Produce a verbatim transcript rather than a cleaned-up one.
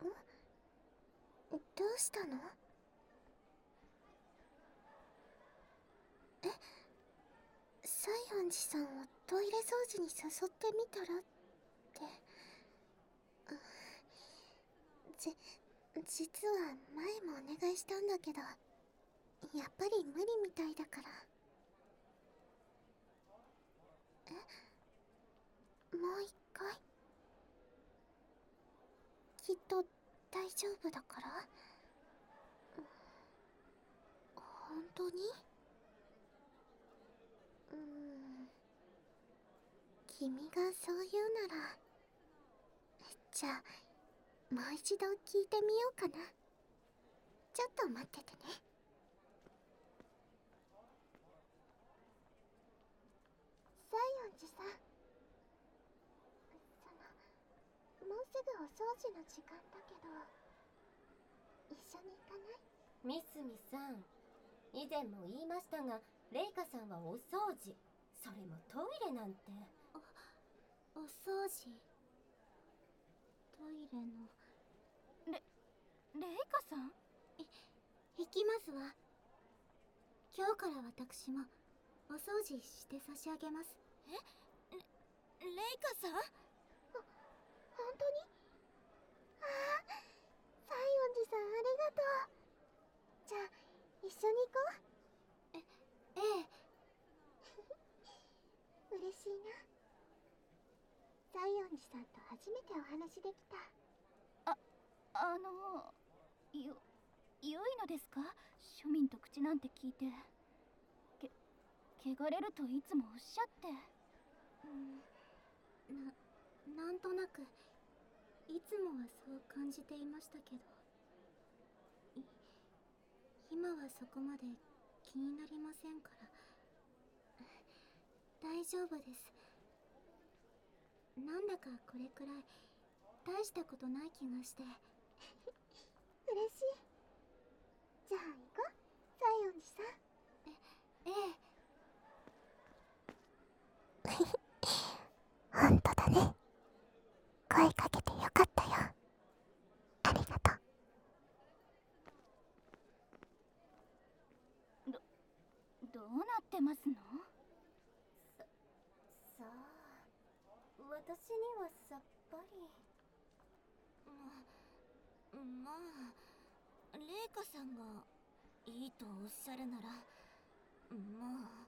どうしたの？え、西園寺さんをトイレ掃除に誘ってみたらって。じ、実は前もお願いしたんだけど、やっぱり無理みたいだから。え、もう一回？きっと大丈夫だから。本当に？うーん、君がそう言うなら、じゃあもう一度聞いてみようかな。ちょっと待っててね。西園寺さん、そのもうすぐお掃除の時間だけど、一緒に行かない？ ミスミさん、以前も言いましたが、レイカさんはお掃除、それもトイレなんて。 お掃除、トイレの。 レレイカさん？ い行きますわ。今日から私もお掃除して差し上げます。 え、レレイカさん？ ほ本当に？ああ、西園寺さんありがとう。じゃあ一緒に行こう。えええ嬉しいな。西園寺さんと初めてお話できた。 あ、あのよ良いのですか？庶民と口なんて聞いて。け汚れるといつもおっしゃって。 うん、ななんとなくいつもはそう感じていましたけど、い今はそこまで気になりませんから。大丈夫です。なんだかこれくらい大したことない気がして嬉しい。じゃあ行こう、西園寺さん。えええ本当だね。声かけてよかったよ。ありがとどどうなってますの？ さ、さあ、私にはさっぱり。 ま、まあ、レイカさんがいいとおっしゃるなら、まあ。